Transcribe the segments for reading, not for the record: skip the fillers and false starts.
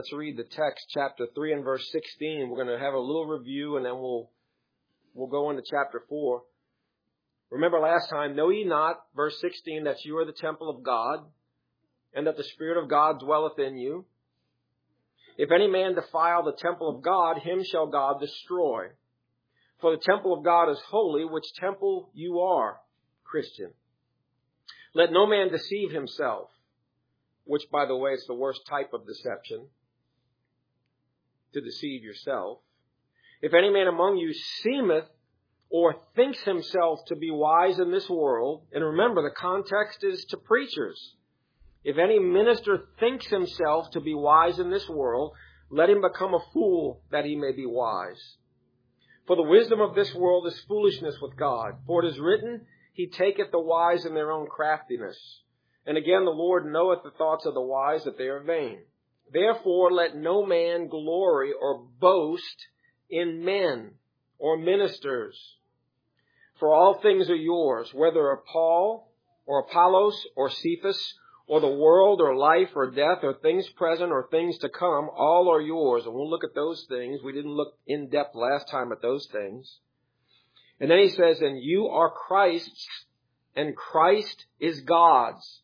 Let's read the text, chapter 3 and verse 16. We're going to have a little review and then we'll go into chapter 4. Remember last time, know ye not, verse 16, that you are the temple of God and that the Spirit of God dwelleth in you. If any man defile the temple of God, him shall God destroy. For the temple of God is holy, which temple you are, Christian. Let no man deceive himself, which, by the way, is the worst type of deception, to deceive yourself. If any man among you seemeth or thinks himself to be wise in this world, and remember the context is to preachers. If any minister thinks himself to be wise in this world, let him become a fool that he may be wise. For the wisdom of this world is foolishness with God. For it is written, He taketh the wise in their own craftiness. And again, the Lord knoweth the thoughts of the wise, that they are vain. Therefore, let no man glory or boast in men or ministers. For all things are yours, whether Paul or Apollos or Cephas or the world or life or death or things present or things to come, all are yours. And we'll look at those things. We didn't look in depth last time at those things. And then he says, and you are Christ's, and Christ is God's.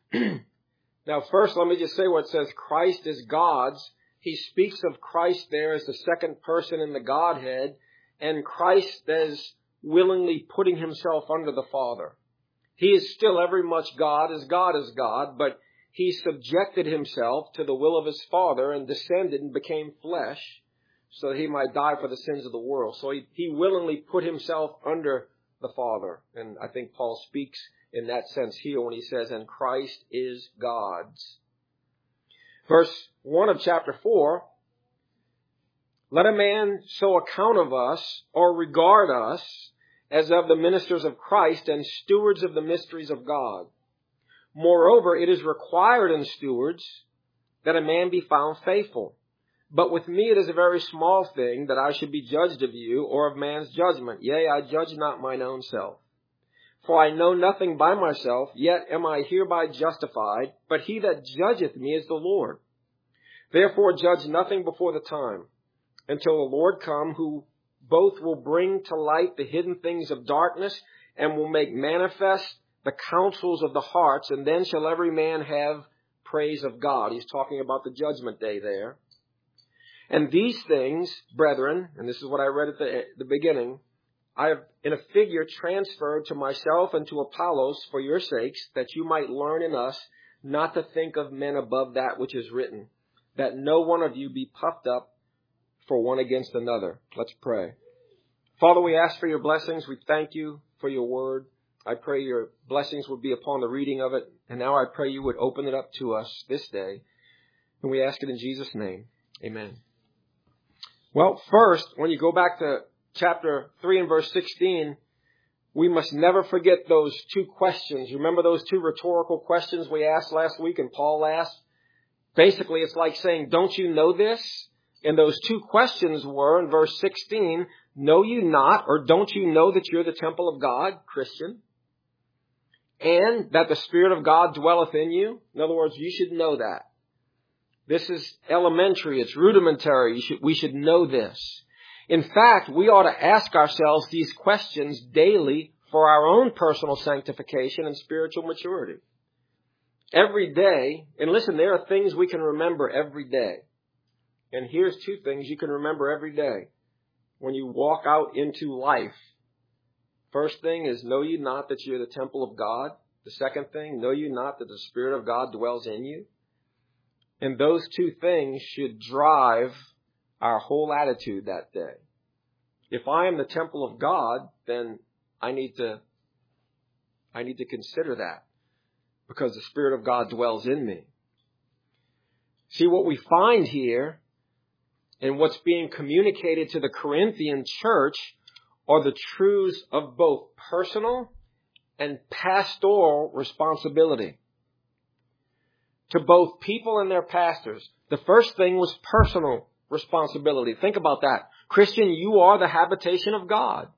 Now, first, let me just say what it says, Christ is God's. He speaks of Christ there as the second person in the Godhead, and Christ as willingly putting himself under the Father. He is still every much God is God, but he subjected himself to the will of his Father and descended and became flesh so that he might die for the sins of the world. So he willingly put himself under the Father. And I think Paul speaks in that sense here when he says, and Christ is God's. Verse 1 of chapter 4, let a man so account of us or regard us as of the ministers of Christ and stewards of the mysteries of God. Moreover, it is required in stewards that a man be found faithful. But with me it is a very small thing that I should be judged of you or of man's judgment. Yea, I judge not mine own self. For I know nothing by myself, yet am I hereby justified. But he that judgeth me is the Lord. Therefore judge nothing before the time, until the Lord come, who both will bring to light the hidden things of darkness and will make manifest the counsels of the hearts, and then shall every man have praise of God. He's talking about the judgment day there. And these things, brethren, and this is what I read at the beginning, I have in a figure transferred to myself and to Apollos for your sakes, that you might learn in us not to think of men above that which is written, that no one of you be puffed up for one against another. Let's pray. Father, we ask for your blessings. We thank you for your word. I pray your blessings would be upon the reading of it. And now I pray you would open it up to us this day. And we ask it in Jesus' name. Amen. Well, first, when you go back to chapter 3 and verse 16, we must never forget those two questions. Remember those two rhetorical questions we asked last week and Paul asked? Basically, it's like saying, don't you know this? And those two questions were, in verse 16, know you not, or don't you know that you're the temple of God, Christian? And that the Spirit of God dwelleth in you? In other words, you should know that. This is elementary. It's rudimentary. We should know this. In fact, we ought to ask ourselves these questions daily for our own personal sanctification and spiritual maturity. Every day, and listen, there are things we can remember every day. And here's two things you can remember every day when you walk out into life. First thing is, know you not that you're the temple of God? The second thing, know you not that the Spirit of God dwells in you? And those two things should drive our whole attitude that day. If I am the temple of God, then I need to consider that, because the Spirit of God dwells in me. See, what we find here and what's being communicated to the Corinthian church are the truths of both personal and pastoral responsibility. To both people and their pastors. The first thing was personal responsibility. Think about that. Christian, you are the habitation of God.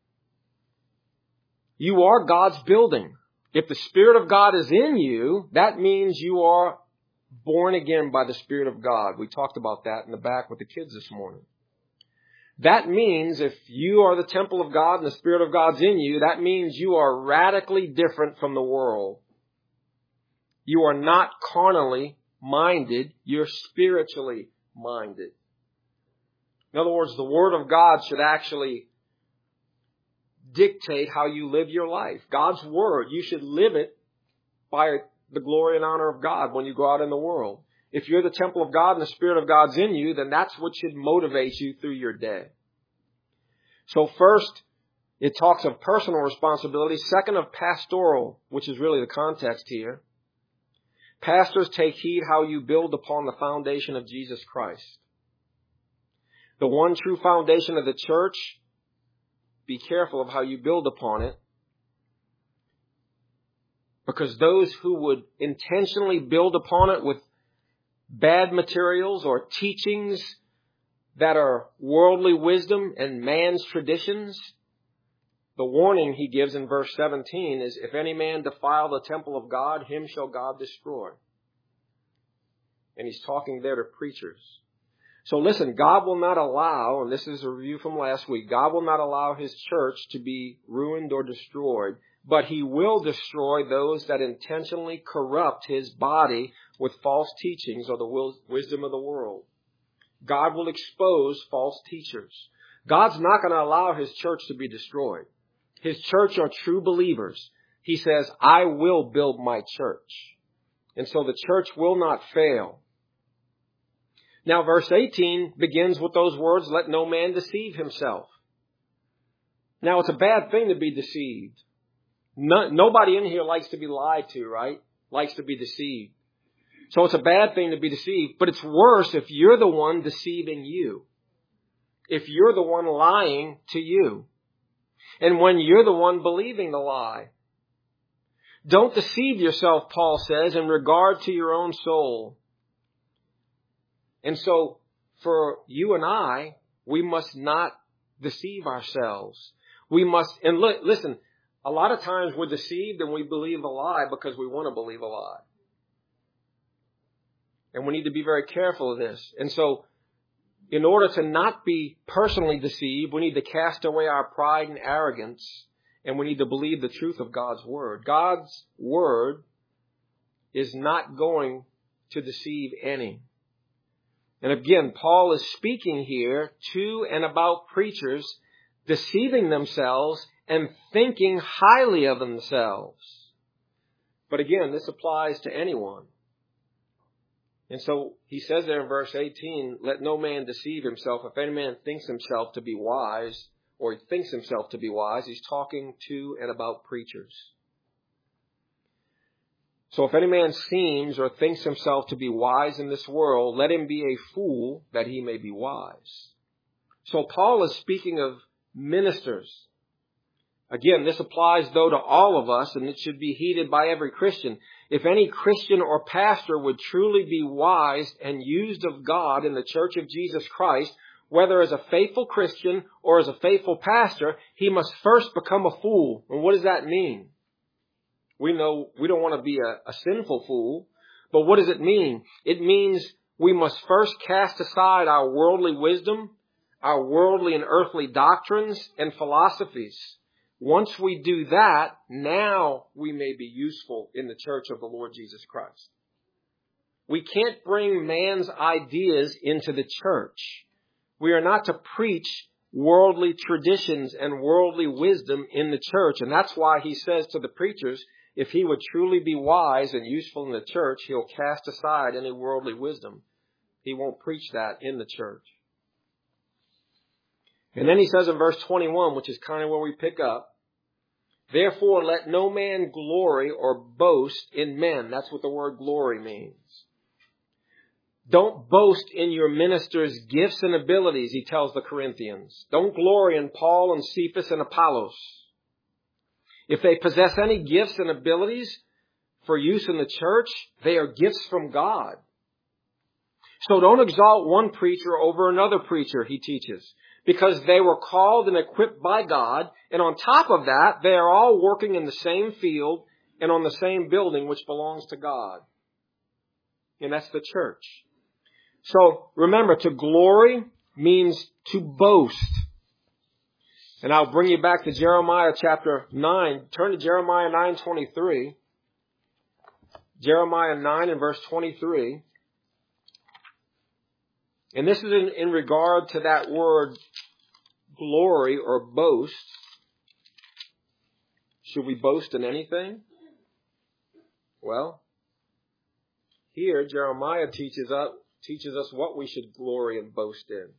You are God's building. If the Spirit of God is in you, that means you are born again by the Spirit of God. We talked about that in the back with the kids this morning. That means if you are the temple of God and the Spirit of God's in you, that means you are radically different from the world. You are not carnally minded, you're spiritually minded. In other words, the Word of God should actually dictate how you live your life. God's Word, you should live it by the glory and honor of God when you go out in the world. If you're the temple of God and the Spirit of God's in you, then that's what should motivate you through your day. So first, it talks of personal responsibility. Second, of pastoral, which is really the context here. Pastors, take heed how you build upon the foundation of Jesus Christ. The one true foundation of the church, be careful of how you build upon it. Because those who would intentionally build upon it with bad materials or teachings that are worldly wisdom and man's traditions, the warning he gives in verse 17 is, if any man defile the temple of God, him shall God destroy. And he's talking there to preachers. So listen, God will not allow, and this is a review from last week, God will not allow his church to be ruined or destroyed, but he will destroy those that intentionally corrupt his body with false teachings or the wisdom of the world. God will expose false teachers. God's not going to allow his church to be destroyed. His church are true believers. He says, I will build my church. And so the church will not fail. Now, verse 18 begins with those words, let no man deceive himself. Now, it's a bad thing to be deceived. Nobody in here likes to be lied to, right? Likes to be deceived. So it's a bad thing to be deceived, but it's worse if you're the one deceiving you. If you're the one lying to you. And when you're the one believing the lie. Don't deceive yourself, Paul says, in regard to your own soul. And so, for you and I, we must not deceive ourselves. We must, and listen, a lot of times we're deceived and we believe a lie because we want to believe a lie. And we need to be very careful of this. And so, in order to not be personally deceived, we need to cast away our pride and arrogance, and we need to believe the truth of God's Word. God's Word is not going to deceive any. And again, Paul is speaking here to and about preachers deceiving themselves and thinking highly of themselves. But again, this applies to anyone. And so he says there in verse 18, let no man deceive himself. If any man thinks himself to be wise, or he thinks himself to be wise, he's talking to and about preachers. So if any man seems or thinks himself to be wise in this world, let him be a fool that he may be wise. So Paul is speaking of ministers. Again, this applies though to all of us, and it should be heeded by every Christian. If any Christian or pastor would truly be wise and used of God in the church of Jesus Christ, whether as a faithful Christian or as a faithful pastor, he must first become a fool. And what does that mean? We know we don't want to be a sinful fool, but what does it mean? It means we must first cast aside our worldly wisdom, our worldly and earthly doctrines and philosophies. Once we do that, now we may be useful in the church of the Lord Jesus Christ. We can't bring man's ideas into the church. We are not to preach worldly traditions and worldly wisdom in the church. And that's why he says to the preachers, if he would truly be wise and useful in the church, he'll cast aside any worldly wisdom. He won't preach that in the church. And then he says in verse 21, which is kind of where we pick up, therefore let no man glory or boast in men. That's what the word glory means. Don't boast in your ministers' gifts and abilities, he tells the Corinthians. Don't glory in Paul and Cephas and Apollos. If they possess any gifts and abilities for use in the church, they are gifts from God. So don't exalt one preacher over another preacher, he teaches, because they were called and equipped by God. And on top of that, they are all working in the same field and on the same building which belongs to God. and that's the church. So remember, to glory means to boast. And I'll bring you back to Jeremiah chapter 9. Turn to Jeremiah 9:23. Jeremiah 9 and verse 23. And this is in regard to that word glory or boast. Should we boast in anything? Well, here Jeremiah teaches us what we should glory and boast in.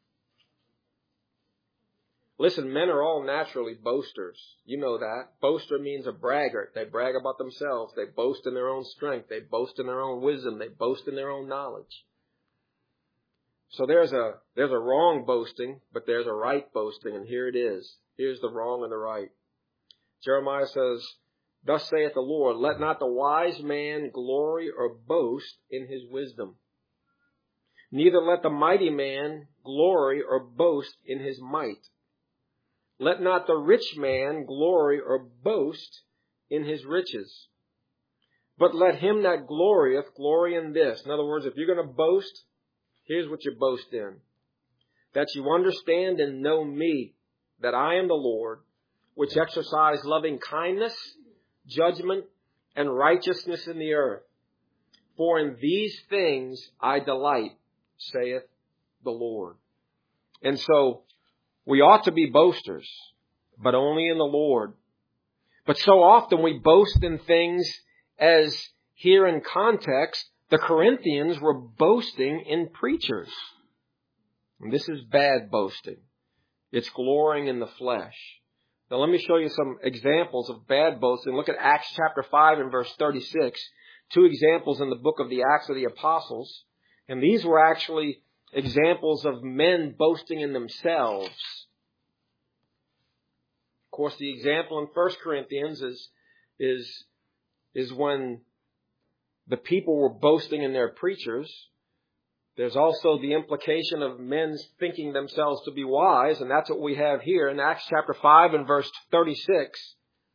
Listen, men are all naturally boasters. You know that. Boaster means a braggart. They brag about themselves. They boast in their own strength. They boast in their own wisdom. They boast in their own knowledge. So there's a wrong boasting, but there's a right boasting, and here it is. Here's the wrong and the right. Jeremiah says, "Thus saith the Lord, let not the wise man glory or boast in his wisdom. Neither let the mighty man glory or boast in his might. Let not the rich man glory or boast in his riches. But let him that glorieth glory in this." In other words, if you're going to boast, here's what you boast in. That you understand and know me, that I am the Lord, which exercise loving kindness, judgment, and righteousness in the earth. For in these things I delight, saith the Lord. And so, we ought to be boasters, but only in the Lord. But so often we boast in things as here in context, the Corinthians were boasting in preachers. And this is bad boasting. It's glorying in the flesh. Now let me show you some examples of bad boasting. Look at Acts chapter 5 and verse 36. Two examples in the book of the Acts of the Apostles. And these were actually examples of men boasting in themselves. Of course, the example in 1 Corinthians is when the people were boasting in their preachers. There's also the implication of men thinking themselves to be wise, and that's what we have here in Acts chapter 5 and verse 36.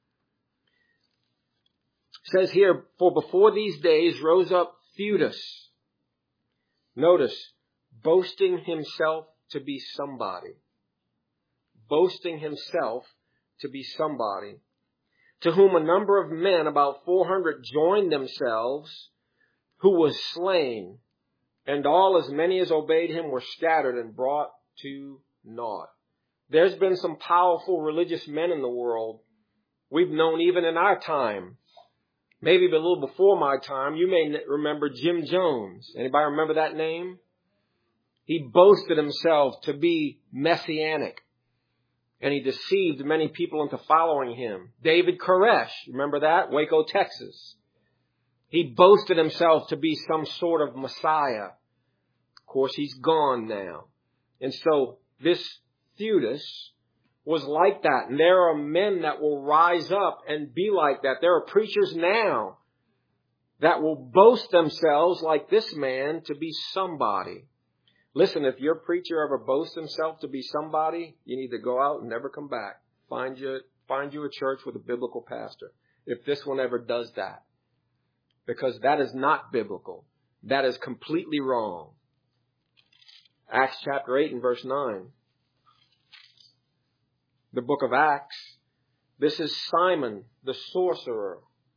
It says here, "For before these days rose up Theudas." Notice, boasting himself to be somebody. Boasting himself to be somebody. "To whom a number of men, about 400, joined themselves, who was slain. And all as many as obeyed him were scattered and brought to naught." There's been some powerful religious men in the world. We've known even in our time. Maybe a little before my time. You may remember Jim Jones. Anybody remember that name? He boasted himself to be messianic. And he deceived many people into following him. David Koresh. Remember that? Waco, Texas. He boasted himself to be some sort of Messiah. Of course, he's gone now. And so this Theudas was like that. And there are men that will rise up and be like that. There are preachers now that will boast themselves like this man to be somebody. Listen, if your preacher ever boasts himself to be somebody, you need to go out and never come back. Find you a church with a biblical pastor. If this one ever does that. Because that is not biblical. That is completely wrong. Acts chapter 8 and verse 9. The book of Acts. This is Simon the sorcerer.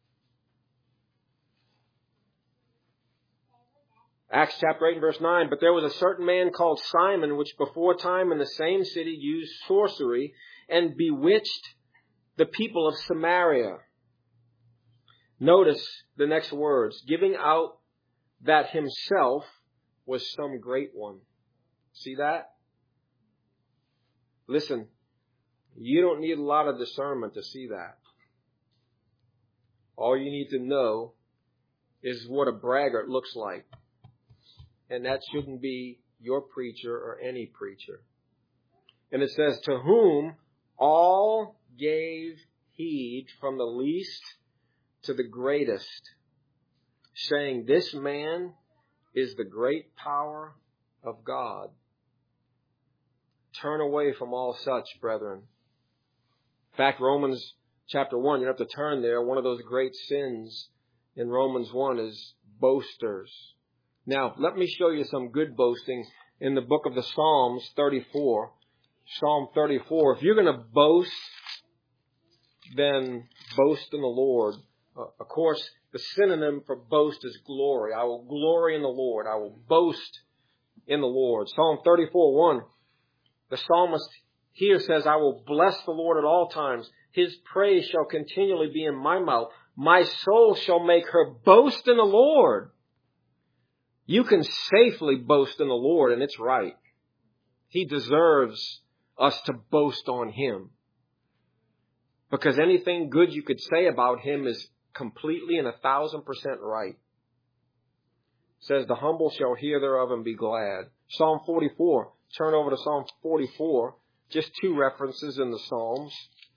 Acts chapter 8 and verse 9. "But there was a certain man called Simon, which before time in the same city used sorcery and bewitched the people of Samaria." Notice the next words. "Giving out that himself was some great one." See that? Listen, you don't need a lot of discernment to see that. All you need to know is what a braggart looks like. And that shouldn't be your preacher or any preacher. And it says, "To whom all gave heed from the least to the greatest, saying, this man is the great power of God." Turn away from all such, brethren. In fact, Romans chapter 1, you don't have to turn there. One of those great sins in Romans 1 is boasters. Now, let me show you some good boasting in the book of the Psalms 34. Psalm 34. If you're going to boast, then boast in the Lord. Of course, the synonym for boast is glory. I will glory in the Lord. I will boast in the Lord. Psalm 34:1. The psalmist here says, I will bless the Lord at all times. His praise shall continually be in my mouth. My soul shall make her boast in the Lord. You can safely boast in the Lord, and it's right. He deserves us to boast on Him. Because anything good you could say about Him is completely and 1,000% right. It says, the humble shall hear thereof and be glad. Psalm 44. Turn over to Psalm 44. Just 2 references in the Psalms.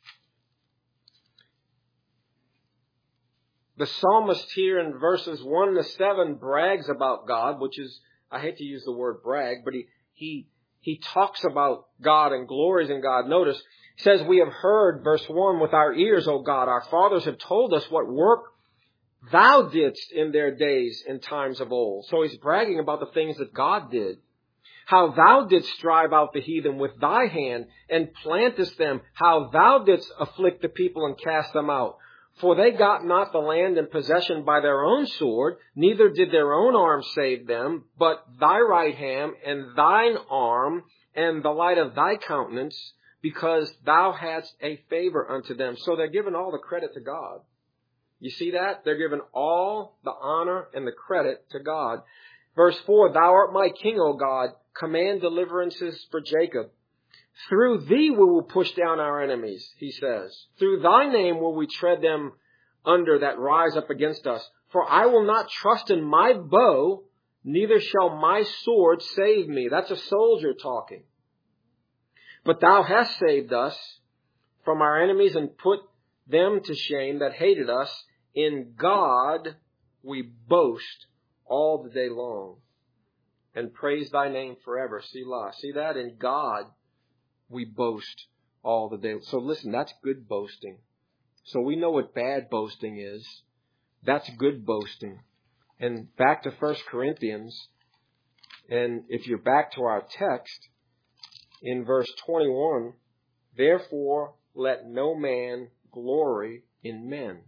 The psalmist here in verses 1 to 7 brags about God, which is, I hate to use the word brag, but he talks about God and glories in God. Notice, he says, we have heard, verse 1, with our ears, O God, our fathers have told us what work Thou didst in their days in times of old. So he's bragging about the things that God did. How Thou didst drive out the heathen with Thy hand and plantest them. How Thou didst afflict the people and cast them out. For they got not the land in possession by their own sword, neither did their own arm save them, but Thy right hand and Thine arm and the light of Thy countenance, because Thou hadst a favor unto them. So they're giving all the credit to God. You see that? They're giving all the honor and the credit to God. Verse 4, Thou art my king, O God. Command deliverances for Jacob. Through Thee we will push down our enemies, he says. Through Thy name will we tread them under that rise up against us. For I will not trust in my bow, neither shall my sword save me. That's a soldier talking. But Thou hast saved us from our enemies and put them to shame that hated us. In God we boast all the day long and praise Thy name forever. Selah. See that? In God we boast all the day. So listen, that's good boasting. So we know what bad boasting is. That's good boasting. And back to 1 Corinthians, and if you're back to our text, in verse 21, therefore let no man glory in men.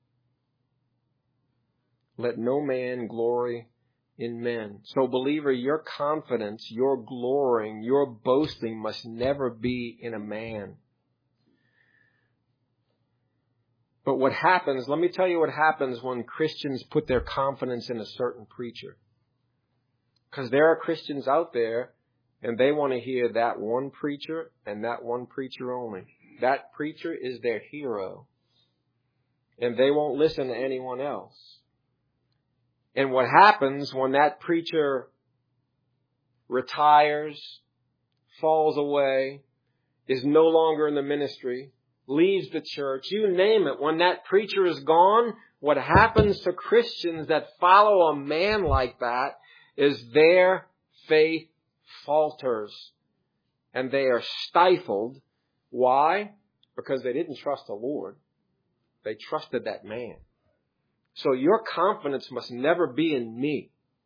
Let no man glory in men. So believer, your confidence, your glorying, your boasting must never be in a man. But what happens, let me tell you what happens when Christians put their confidence in a certain preacher. Because there are Christians out there and they want to hear that one preacher and that one preacher only. That preacher is their hero. And they won't listen to anyone else. And what happens when that preacher retires, falls away, is no longer in the ministry, leaves the church, you name it, when that preacher is gone, what happens to Christians that follow a man like that is their faith falters and they are stifled. Why? Because they didn't trust the Lord. They trusted that man. So your confidence must never be in me.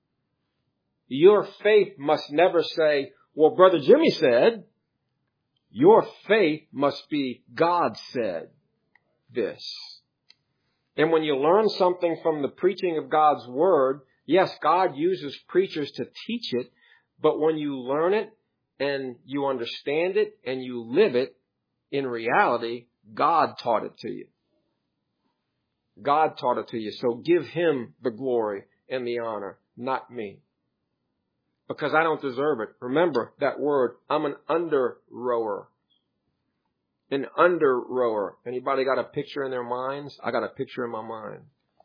Your faith must never say, well, Brother Jimmy said. Your faith must be, God said this. And when you learn something from the preaching of God's Word, yes, God uses preachers to teach it, but when you learn it and you understand it and you live it, in reality, God taught it to you. God taught it to you. So give Him the glory and the honor, not me. Because I don't deserve it. Remember that word, I'm an under-rower. An under-rower. Anybody got a picture in their minds? I got a picture in my mind.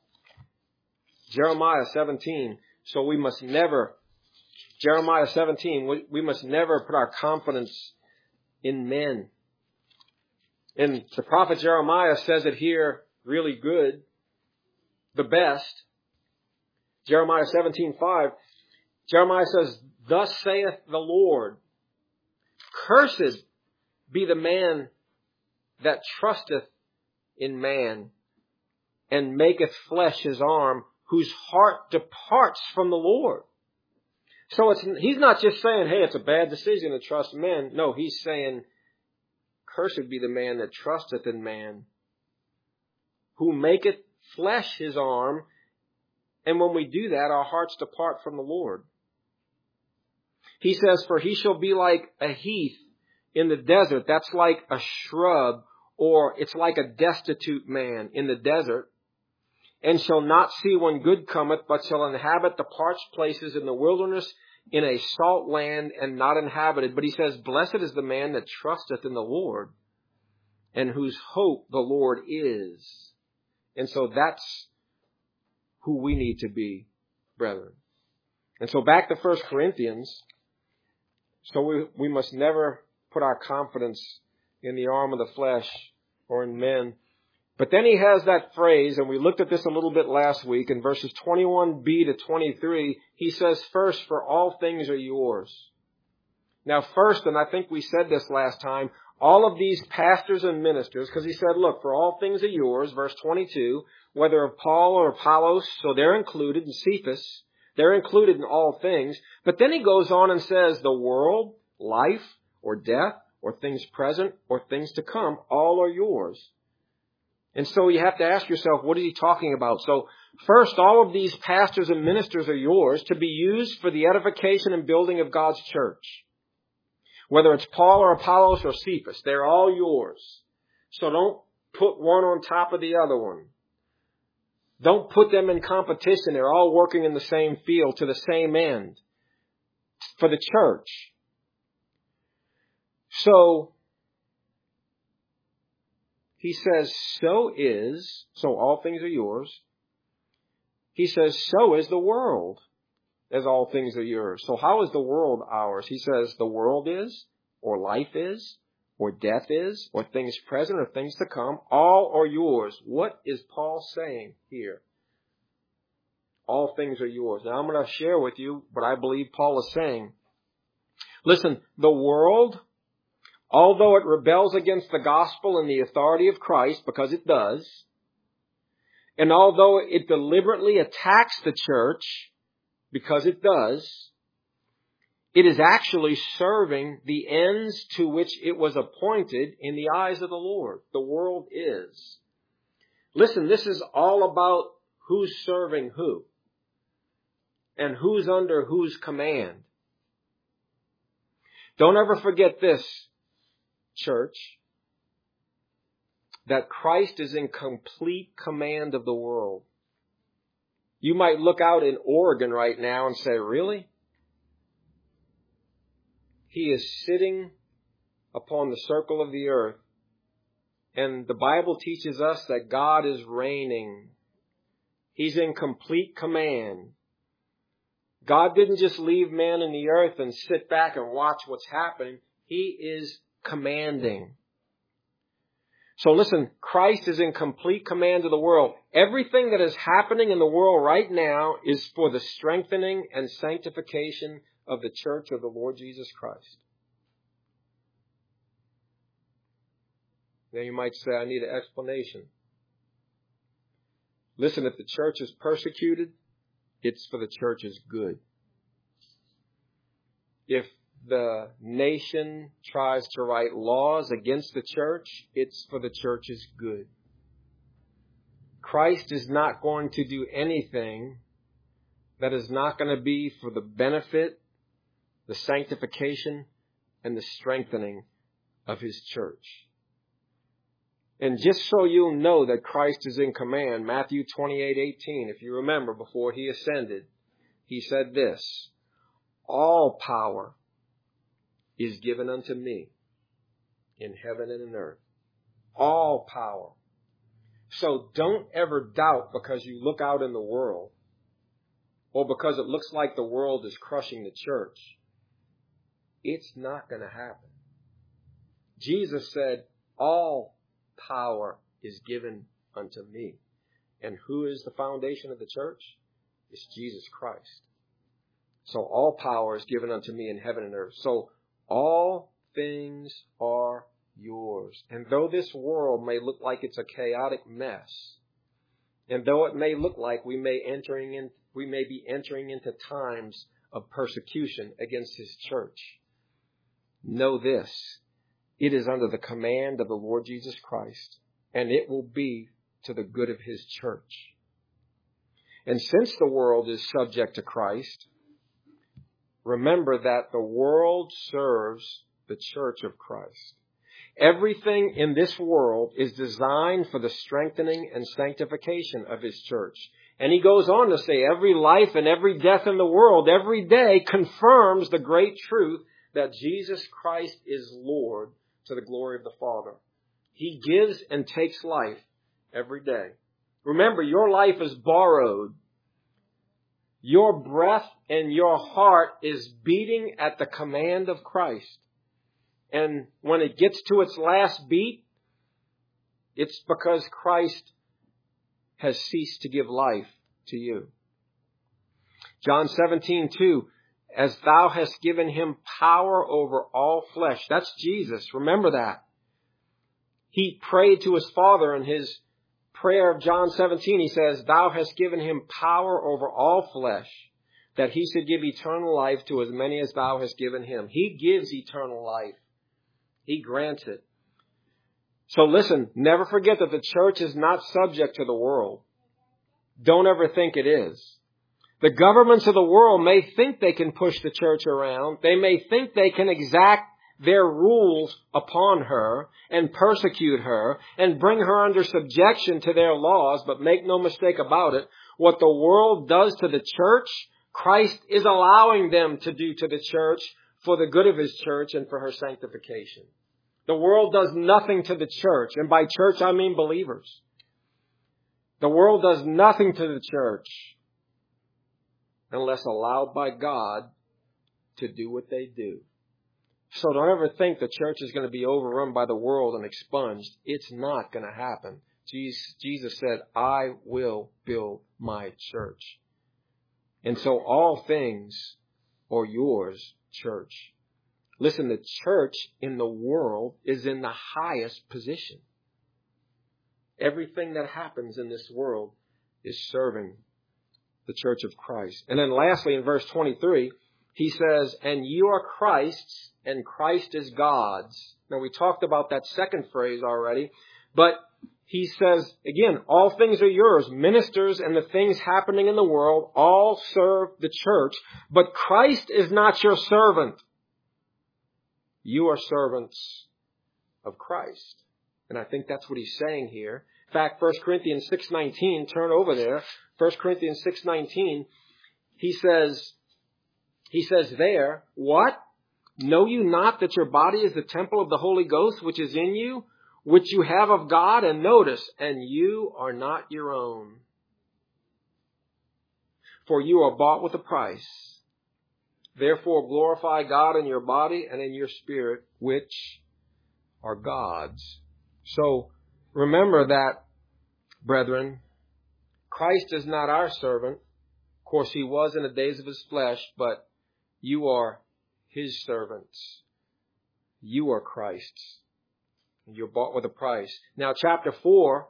Jeremiah 17. So we must never, Jeremiah 17, we must never put our confidence in men. And the prophet Jeremiah says it here really good, the best. Jeremiah 17:5. Jeremiah says, thus saith the Lord, cursed be the man that trusteth in man and maketh flesh his arm, whose heart departs from the Lord. So he's not just saying, hey, it's a bad decision to trust men. No, he's saying, cursed be the man that trusteth in man, who maketh flesh his arm. And when we do that, our hearts depart from the Lord. He says, for he shall be like a heath in the desert. That's like a shrub, or it's like a destitute man in the desert. And shall not see when good cometh, but shall inhabit the parched places in the wilderness, in a salt land and not inhabited. But he says, blessed is the man that trusteth in the Lord, and whose hope the Lord is. And so that's who we need to be, brethren. And so back to 1 Corinthians. So we must never put our confidence in the arm of the flesh or in men. But then he has that phrase, and we looked at this a little bit last week, in verses 21b to 23, he says, first, for all things are yours. Now first, and I think we said this last time, all of these pastors and ministers, because he said, look, for all things are yours, verse 22, whether of Paul or Apollos, so they're included, in Cephas, they're included in all things. But then he goes on and says, the world, life, or death, or things present, or things to come, all are yours. And so you have to ask yourself, what is he talking about? So first, all of these pastors and ministers are yours to be used for the edification and building of God's church. Whether it's Paul or Apollos or Cephas, they're all yours. So don't put one on top of the other one. Don't put them in competition. They're all working in the same field to the same end for the church. So he says, so all things are yours. He says, so is the world, as all things are yours. So how is the world ours? He says, the world is, or life is, or death is, or things present, or things to come, all are yours. What is Paul saying here? All things are yours. Now I'm going to share with you what I believe Paul is saying. Listen, the world, although it rebels against the gospel and the authority of Christ, because it does, and although it deliberately attacks the church, because it does, it is actually serving the ends to which it was appointed in the eyes of the Lord. The world is. Listen, this is all about who's serving who and who's under whose command. Don't ever forget this, church, that Christ is in complete command of the world. You might look out in Oregon right now and say, really? He is sitting upon the circle of the earth. And the Bible teaches us that God is reigning. He's in complete command. God didn't just leave man in the earth and sit back and watch what's happening. He is commanding. So listen, Christ is in complete command of the world. Everything that is happening in the world right now is for the strengthening and sanctification of the church of the Lord Jesus Christ. Now you might say, I need an explanation. Listen, if the church is persecuted, it's for the church's good. If the nation tries to write laws against the church, it's for the church's good. Christ is not going to do anything that is not going to be for the benefit, the sanctification, and the strengthening of His church. And just so you'll know that Christ is in command, Matthew 28:18, if you remember, before He ascended, He said this, all power is given unto me in heaven and in earth. All power. So don't ever doubt because you look out in the world or because it looks like the world is crushing the church. It's not going to happen. Jesus said, all power is given unto me. And who is the foundation of the church? It's Jesus Christ. So all power is given unto me in heaven and earth. So all things are yours. And though this world may look like it's a chaotic mess, and though it may look like we may be entering into times of persecution against his church. Know this, it is under the command of the Lord Jesus Christ, and it will be to the good of his church. And since the world is subject to Christ, remember that the world serves the church of Christ. Everything in this world is designed for the strengthening and sanctification of his church. And he goes on to say, every life and every death in the world every day confirms the great truth that Jesus Christ is Lord to the glory of the Father. He gives and takes life every day. Remember, your life is borrowed. Your breath and your heart is beating at the command of Christ. And when it gets to its last beat, it's because Christ has ceased to give life to you. John 17:2, as thou hast given him power over all flesh. That's Jesus. Remember that. He prayed to his Father in his prayer of John 17. He says, thou hast given him power over all flesh, that he should give eternal life to as many as thou hast given him. He gives eternal life. He grants it. So listen, never forget that the church is not subject to the world. Don't ever think it is. The governments of the world may think they can push the church around. They may think they can exact their rules upon her and persecute her and bring her under subjection to their laws. But make no mistake about it, what the world does to the church, Christ is allowing them to do to the church for the good of his church and for her sanctification. The world does nothing to the church. And by church, I mean believers. The world does nothing to the church unless allowed by God to do what they do. So don't ever think the church is going to be overrun by the world and expunged. It's not going to happen. Jesus said, I will build my church. And so all things are yours, church. Listen, the church in the world is in the highest position. Everything that happens in this world is serving the church of Christ. And then lastly, in verse 23, he says, and you are Christ's, and Christ is God's. Now, we talked about that second phrase already, but he says, again, all things are yours. Ministers and the things happening in the world all serve the church, but Christ is not your servant. You are servants of Christ. And I think that's what he's saying here. In fact, 1 Corinthians 6:19, turn over there. 1 Corinthians 6:19, he says there, what? Know you not that your body is the temple of the Holy Ghost, which is in you, which you have of God? And notice, and you are not your own. For you are bought with a price. Therefore glorify God in your body and in your spirit, which are God's. So remember that, brethren, Christ is not our servant. Of course, he was in the days of his flesh, but you are his servants. You are Christ's. You're bought with a price. Now, chapter 4,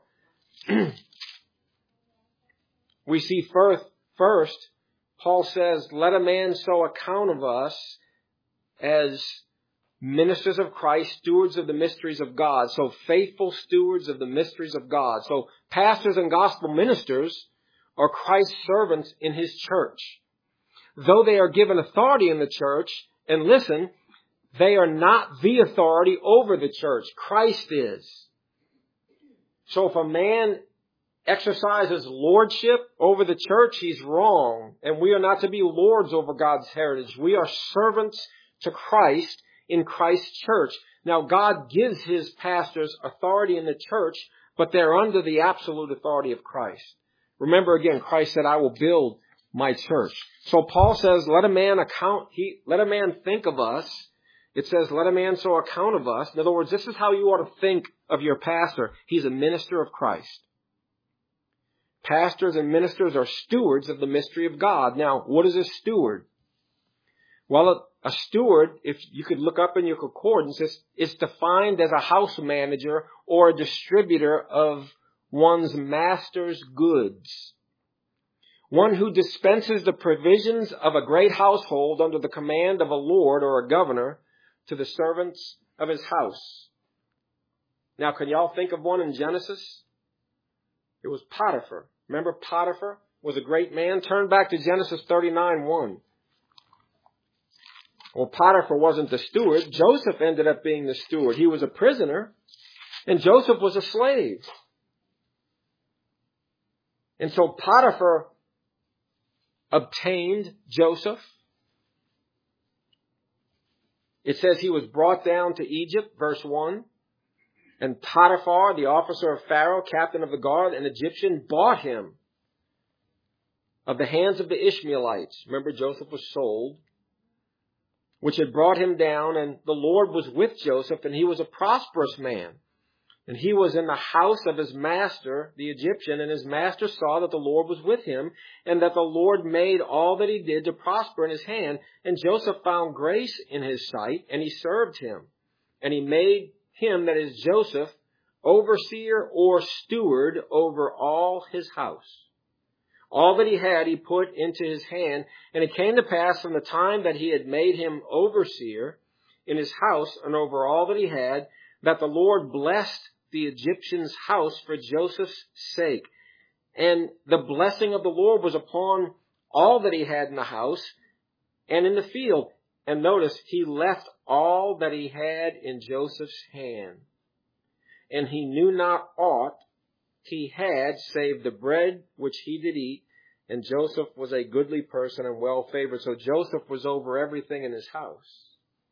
we see first, Paul says, let a man so account of us as ministers of Christ, stewards of the mysteries of God. So faithful stewards of the mysteries of God. So pastors and gospel ministers are Christ's servants in his church. Though they are given authority in the church, and listen, they are not the authority over the church. Christ is. So if a man exercises lordship over the church, he's wrong. And we are not to be lords over God's heritage. We are servants to Christ in Christ's church. Now, God gives his pastors authority in the church, but they're under the absolute authority of Christ. Remember again, Christ said, I will build my church. So Paul says, let a man think of us. It says, let a man so account of us. In other words, this is how you ought to think of your pastor. He's a minister of Christ. Pastors and ministers are stewards of the mystery of God. Now, what is a steward? Well, a steward, if you could look up in your concordance, is defined as a house manager or a distributor of one's master's goods. one who dispenses the provisions of a great household under the command of a lord or a governor to the servants of his house. Now, can y'all think of one in Genesis? It was Potiphar. Remember, Potiphar was a great man? Turn back to Genesis 39:1. Well, Potiphar wasn't the steward. Joseph ended up being the steward. He was a prisoner, and Joseph was a slave. And so Potiphar obtained Joseph. It says he was brought down to Egypt, verse 1. And Potiphar, the officer of Pharaoh, captain of the guard, an Egyptian, bought him of the hands of the Ishmaelites. Remember, Joseph was sold, which had brought him down, and the Lord was with Joseph, and he was a prosperous man. And he was in the house of his master, the Egyptian, and his master saw that the Lord was with him, and that the Lord made all that he did to prosper in his hand. And Joseph found grace in his sight, and he served him. And he made him, that is Joseph, overseer or steward over all his house. All that he had he put into his hand. And it came to pass from the time that he had made him overseer in his house and over all that he had, that the Lord blessed the Egyptian's house for Joseph's sake. And the blessing of the Lord was upon all that he had in the house and in the field. And notice, he left all that he had in Joseph's hand. And he knew not aught he had save the bread which he did eat. And Joseph was a goodly person and well favored. So Joseph was over everything in his house.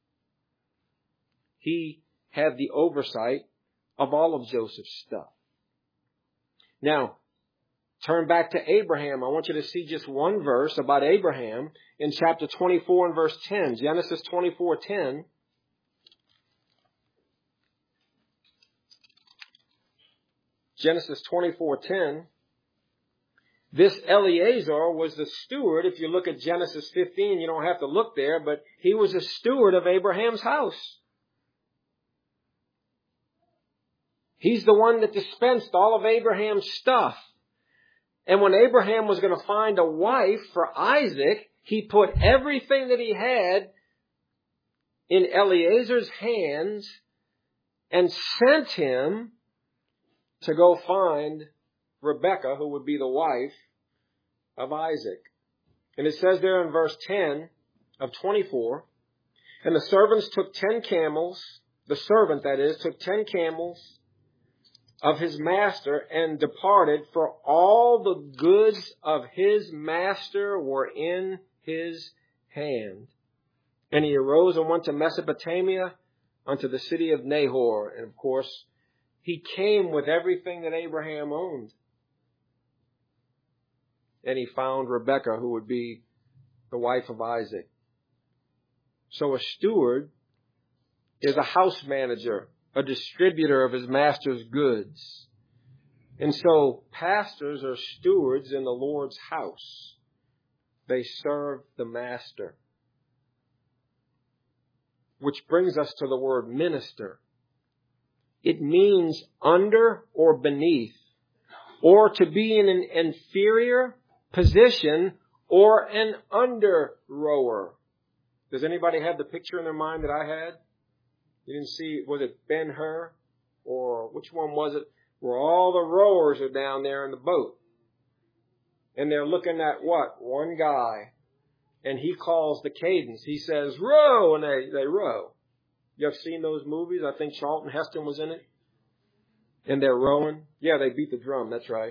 He had the oversight of all of Joseph's stuff. Now, turn back to Abraham. I want you to see just one verse about Abraham in chapter 24 and verse 10. Genesis 24:10. Genesis 24:10. This Eliezer was the steward. If you look at Genesis 15, you don't have to look there, but he was a steward of Abraham's house. He's the one that dispensed all of Abraham's stuff. And when Abraham was going to find a wife for Isaac, he put everything that he had in Eliezer's hands and sent him to go find Rebekah, who would be the wife of Isaac. And it says there in verse 10 of 24, and the servants took 10 camels, the servant that is, took 10 camels of his master and departed, for all the goods of his master were in his hand. And he arose and went to Mesopotamia unto the city of Nahor. And of course, he came with everything that Abraham owned. And he found Rebekah, who would be the wife of Isaac. So a steward is a house manager, a distributor of his master's goods. And so pastors are stewards in the Lord's house. They serve the master. Which brings us to the word minister. It means under or beneath, or to be in an inferior position, or an under rower. Does anybody have the picture in their mind that I had? You didn't see, was it Ben-Hur? Or which one was it? Where all the rowers are down there in the boat. And they're looking at what? One guy. And he calls the cadence. He says, row, and they row. You have seen those movies? I think Charlton Heston was in it. And they're rowing. Yeah, they beat the drum. That's right.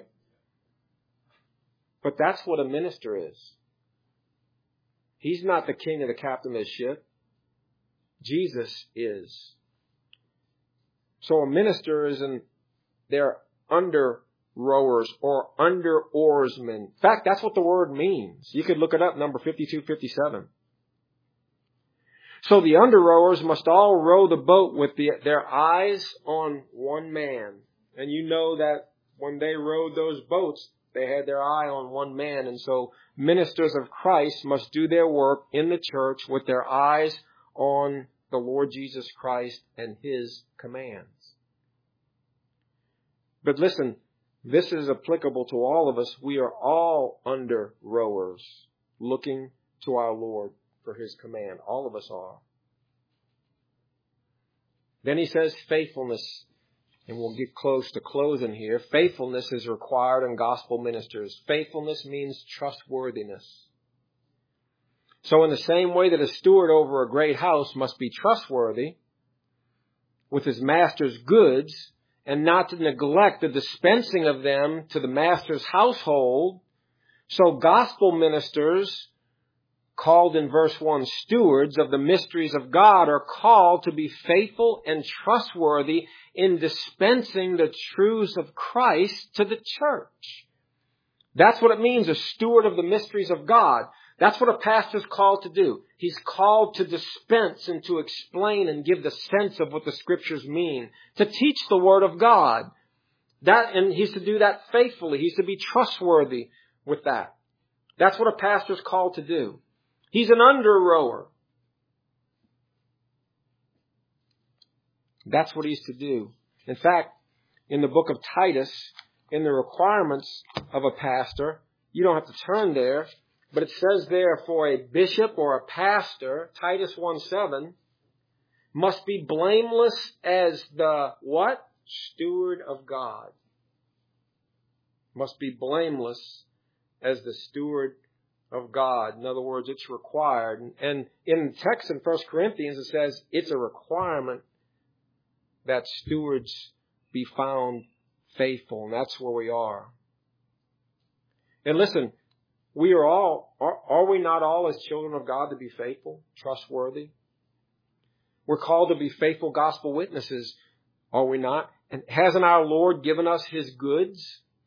But that's what a minister is. He's not the king or the captain of the ship. Jesus is. So a minister is they're under rowers or under oarsmen. In fact, that's what the word means. You could look it up, number 5257. So the under rowers must all row the boat with their eyes on one man. And you know that when they rowed those boats, they had their eye on one man. And so ministers of Christ must do their work in the church with their eyes on the Lord Jesus Christ and His commands. But listen, This is applicable to all of us. We are all under rowers, looking to our Lord for His command. All of us are. Then he says faithfulness, and we'll get close to closing here. Faithfulness is required in gospel ministers. Faithfulness means trustworthiness. So in the same way that a steward over a great house must be trustworthy with his master's goods and not to neglect the dispensing of them to the master's household, so gospel ministers, called in verse 1 stewards of the mysteries of God, are called to be faithful and trustworthy in dispensing the truths of Christ to the church. That's what it means, a steward of the mysteries of God. That's what a pastor's called to do. He's called to dispense and to explain and give the sense of what the Scriptures mean, to teach the Word of God. And he's to do that faithfully. He's to be trustworthy with that. That's what a pastor's called to do. He's an under-rower. That's what he's to do. In fact, in the book of Titus, in the requirements of a pastor, you don't have to turn there, but it says there for a bishop or a pastor, Titus 1:7, must be blameless as the what? Steward of God. Must be blameless as the steward of God. In other words, it's required. And in the text in 1 Corinthians, it says it's a requirement that stewards be found faithful. And that's where we are. And listen, we are we not all as children of God to be faithful, trustworthy? We're called to be faithful gospel witnesses, are we not? And hasn't our Lord given us His goods?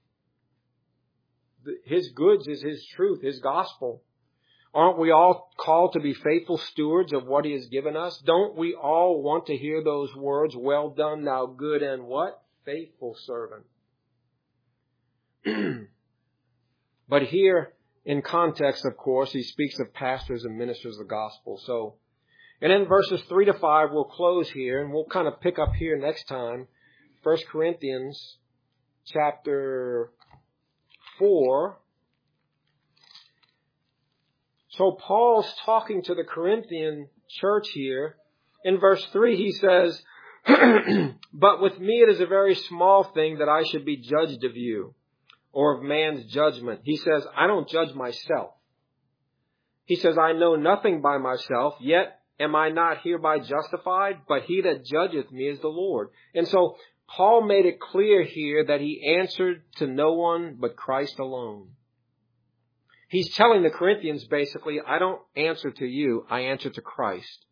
His goods is His truth, His gospel. Aren't we all called to be faithful stewards of what He has given us? Don't we all want to hear those words, well done, thou good and what? Faithful servant. But here, in context, of course, he speaks of pastors and ministers of the gospel. So, and in verses 3 to 5, we'll close here, and we'll kind of pick up here next time. 1 Corinthians chapter 4. So Paul's talking to the Corinthian church here. In verse 3, he says, but with me it is a very small thing that I should be judged of you, or of man's judgment. He says, I don't judge myself. He says, I know nothing by myself, yet am I not hereby justified? But he that judgeth me is the Lord. And so Paul made it clear here that he answered to no one but Christ alone. He's telling the Corinthians basically, I don't answer to you, I answer to Christ.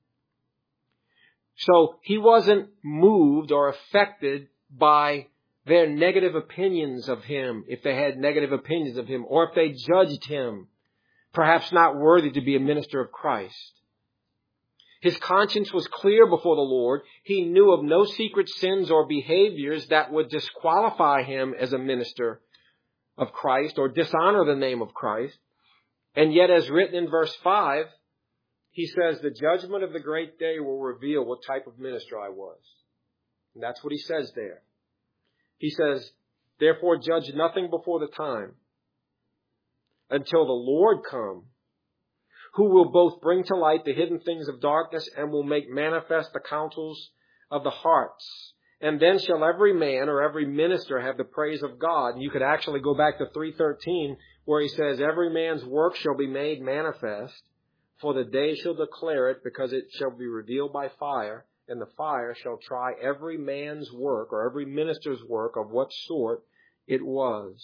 So he wasn't moved or affected by their negative opinions of him, if they had negative opinions of him, or if they judged him, perhaps not worthy to be a minister of Christ. His conscience was clear before the Lord. He knew of no secret sins or behaviors that would disqualify him as a minister of Christ or dishonor the name of Christ. And yet, as written in verse 5, he says, the judgment of the great day will reveal what type of minister I was. And that's what he says there. He says, therefore judge nothing before the time until the Lord come, who will both bring to light the hidden things of darkness and will make manifest the counsels of the hearts. And then shall every man or every minister have the praise of God. And you could actually go back to 3:13 where he says, every man's work shall be made manifest, for the day shall declare it, because it shall be revealed by fire. And the fire shall try every man's work or every minister's work of what sort it was.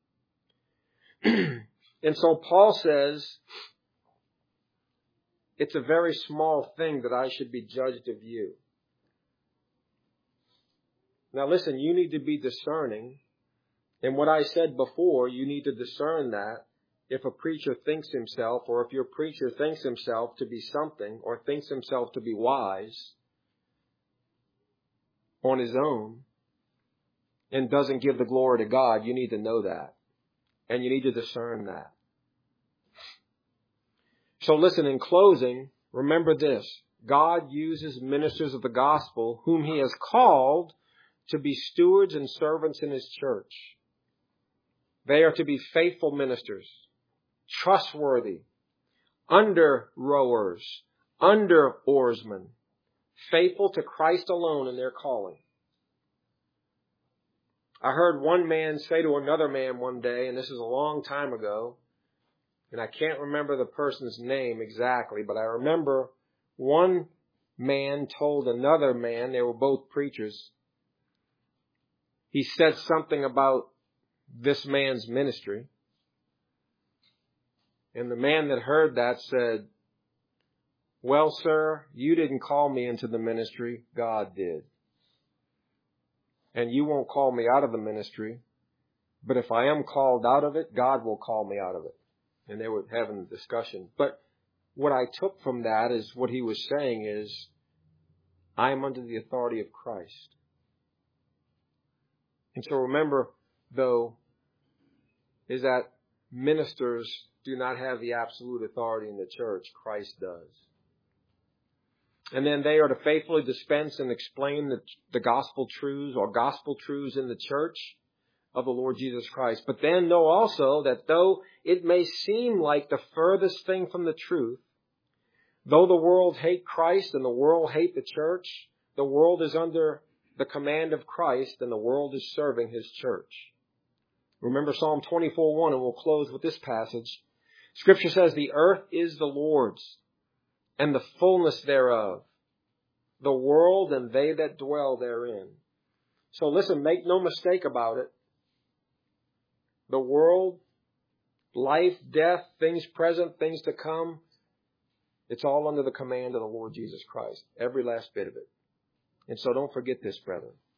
And so Paul says, it's a very small thing that I should be judged of you. Now listen, you need to be discerning. And what I said before, you need to discern that if a preacher thinks himself, or if your preacher thinks himself to be something, or thinks himself to be wise on his own, and doesn't give the glory to God, you need to know that. And you need to discern that. So listen, in closing, remember this. God uses ministers of the gospel whom He has called to be stewards and servants in His church. They are to be faithful ministers, trustworthy, under rowers, under oarsmen, faithful to Christ alone in their calling. I heard one man say to another man one day, and this is a long time ago, and I can't remember the person's name exactly, but I remember one man told another man, they were both preachers, he said something about this man's ministry. And the man that heard that said, well, sir, you didn't call me into the ministry, God did. And you won't call me out of the ministry, but if I am called out of it, God will call me out of it. And they were having a discussion. But what I took from that is what he was saying is, I am under the authority of Christ. And so remember, though, is that ministers do not have the absolute authority in the church. Christ does. And then they are to faithfully dispense and explain the gospel truths or gospel truths in the church of the Lord Jesus Christ. But then know also that though it may seem like the furthest thing from the truth, though the world hate Christ and the world hate the church, the world is under the command of Christ and the world is serving His church. Remember Psalm 24:1, and we'll close with this passage. Scripture says, the earth is the Lord's, and the fullness thereof, the world and they that dwell therein. So listen, make no mistake about it. The world, life, death, things present, things to come, it's all under the command of the Lord Jesus Christ. Every last bit of it. And so don't forget this, brethren.